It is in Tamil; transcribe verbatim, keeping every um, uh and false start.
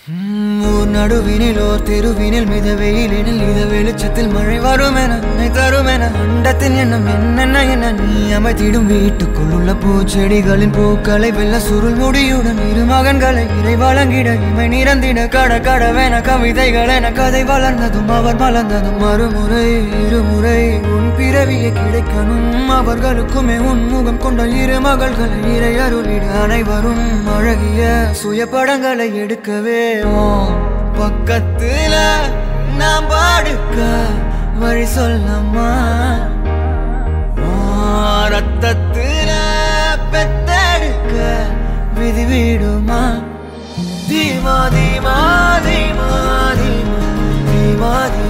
நடுவினிலோர் தெருவினில் மித வெயிலினில் இத வெளிச்சத்தில் மழை வரும் என உன்னை தரும் என அண்டத்தின் எண்ணம் என்னென்ன என நீ அமைத்திடும் வீட்டுக்குள் உள்ள பூச்செடிகளின் பூக்களை வெள்ள சுருள் முடியுடன் இரு மகன்களை இறை வழங்கிட இமை நிறந்திட கட கடவென கவிதைகள் என கதை வளர்ந்ததும் அவர் மலர்ந்ததும் மறுமுறை இருமுறை உன் பிறவியை கிடைக்கணும் அவர்களுக்குமே உன்முகம் கொண்ட இரு மகள்களை இறை அருளிட அனைவரும் அழகிய சுய படங்களை எடுக்கவே பக்கத்துல நாம் பாடுக்க வழி சொல்லம்மா ரத்தத்துல பெத்தெடுக்க விதி விடுமா தீமா தீமா தீமா தீமா தீமா